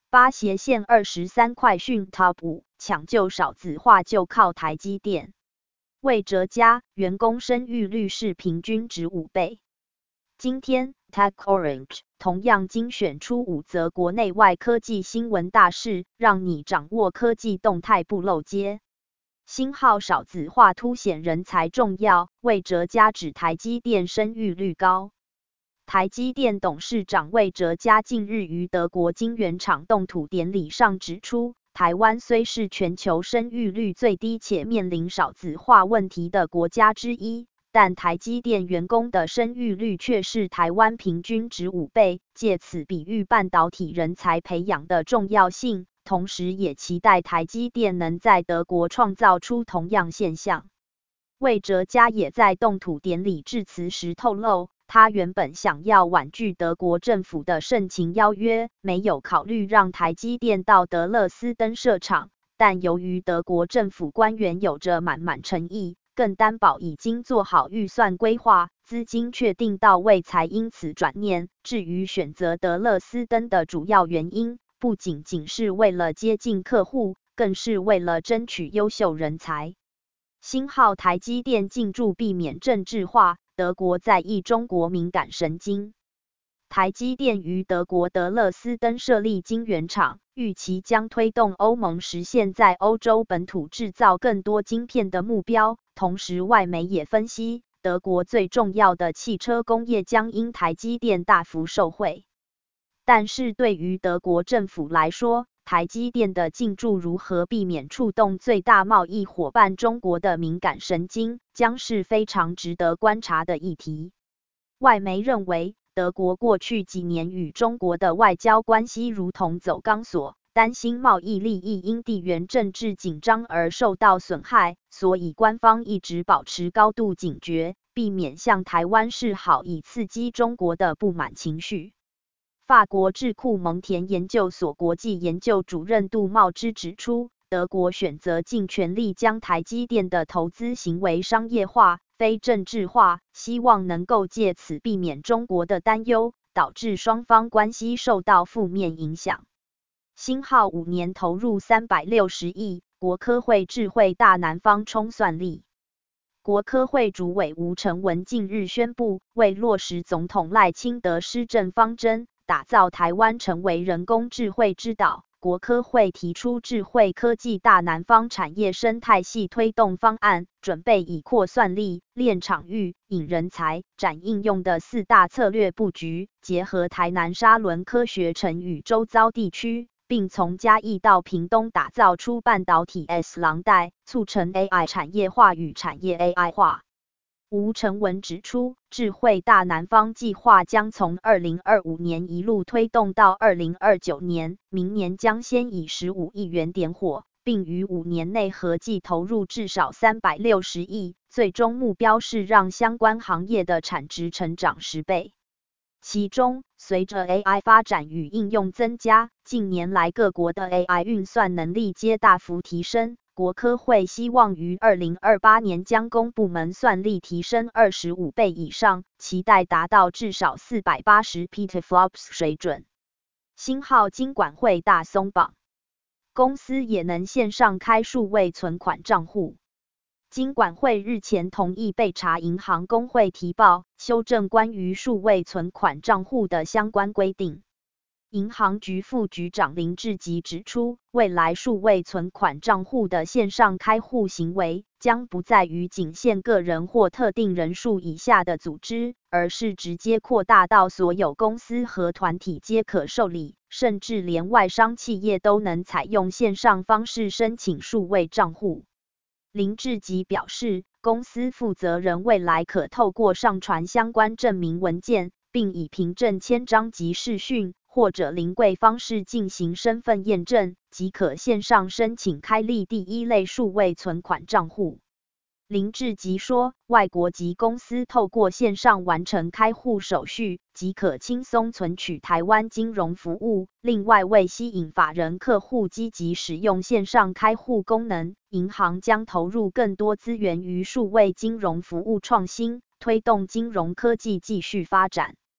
8斜线23快讯 Top 5抢救少子化就靠台积电。魏哲家员工生育率是平均值5倍。今天 TechOrange 同样精选出5则国内外科技新闻大事，让你掌握科技动态不漏接。星号少子化凸显人才重要，魏哲家指台积电生育率高。台积电董事长魏哲家近日于德国晶圆厂动土典礼上指出，台湾虽是全球生育率最低且面临少子化问题的国家之一，但台积电员工的生育率却是台湾平均值5倍，借此比喻半导体人才培养的重要性，同时也期待台积电能在德国创造出同样现象。魏哲家也在动土典礼致辞时透露，他原本想要婉拒德国政府的盛情邀约，没有考虑让台积电到德勒斯登设厂，但由于德国政府官员有着满满诚意，更担保已经做好预算规划，资金确定到位，才因此转念。至于选择德勒斯登的主要原因，不仅仅是为了接近客户，更是为了争取优秀人才。星号台积电进驻避免政治化，德国在意中国敏感神经。台积电于德国德勒斯登设立晶圆厂，预期将推动欧盟实现在欧洲本土制造更多晶片的目标。同时，外媒也分析，德国最重要的汽车工业将因台积电大幅受惠。但是对于德国政府来说，台积电的进驻如何避免触动最大贸易伙伴中国的敏感神经，将是非常值得观察的议题。外媒认为，德国过去几年与中国的外交关系如同走钢索，担心贸易利益因地缘政治紧张而受到损害，所以官方一直保持高度警觉，避免向台湾示好，以刺激中国的不满情绪。法国智库蒙田研究所国际研究主任杜茂之指出，德国选择尽全力将台积电的投资行为商业化、非政治化，希望能够借此避免中国的担忧，导致双方关系受到负面影响。星号5年投入360亿，国科会智慧大南方冲算力。国科会主委吴成文近日宣布，为落实总统赖清德施政方针，打造台湾成为人工智慧之岛，国科会提出智慧科技大南方产业生态系推动方案，准备以扩算力、练场域、引人才、展应用的4大策略布局，结合台南沙仑科学城与周遭地区，并从嘉义到屏东打造出半导体 S 廊带，促成 AI 产业化与产业 AI 化。吴成文指出，智慧大南方计划将从2025年一路推动到2029年，明年将先以15亿元点火，并于5年内合计投入至少360亿，最终目标是让相关行业的产值成长10倍。其中，随着 AI 发展与应用增加，近年来各国的 AI 运算能力皆大幅提升。国科会希望于2028年将公部门算力提升25倍以上，期待达到至少480 petaflops 水准。星号金管会大松绑，公司也能线上开数位存款账户。金管会日前同意备查银行公会提报，修正关于数位存款账户的相关规定。银行局副局长林志吉指出，未来数位存款账户的线上开户行为将不在于仅限个人或特定人数以下的组织，而是直接扩大到所有公司和团体皆可受理，甚至连外商企业都能采用线上方式申请数位账户。林志吉表示，公司负责人未来可透过上传相关证明文件，并以凭证签章及视讯或者临柜方式进行身份验证，即可线上申请开立第一类数位存款账户。林志吉说，外国籍公司透过线上完成开户手续，即可轻松存取台湾金融服务。另外，为吸引法人客户积极使用线上开户功能，银行将投入更多资源于数位金融服务创新，推动金融科技继续发展。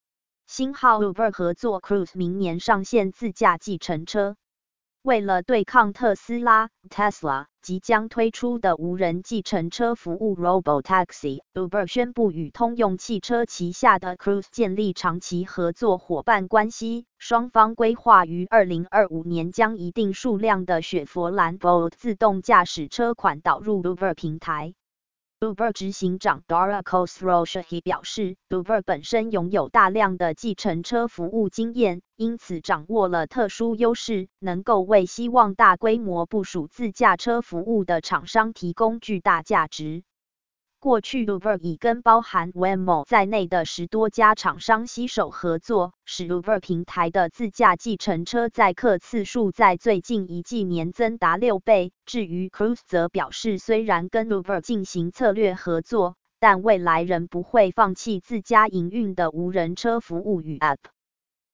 星号 Uber 合作 Cruise 明年上线自驾计程车。为了对抗特斯拉 Tesla 即将推出的无人计程车服务 Robotaxi，Uber 宣布与通用汽车旗下的 Cruise 建立长期合作伙伴关系，双方规划于2025年将一定数量的雪佛兰 Bolt 自动驾驶车款导入 Uber 平台。Uber 执行长 Dara Khosrowshahi 表示 ，Uber 本身拥有大量的计程车服务经验，因此掌握了特殊优势，能够为希望大规模部署自驾车服务的厂商提供巨大价值。过去 Uber 已跟包含 Waymo 在内的10多家厂商携手合作，使 Uber 平台的自驾计程车载客次数在最近一季年增达6倍。至于 Cruise 则表示，虽然跟 Uber 进行策略合作，但未来仍不会放弃自家营运的无人车服务与 App。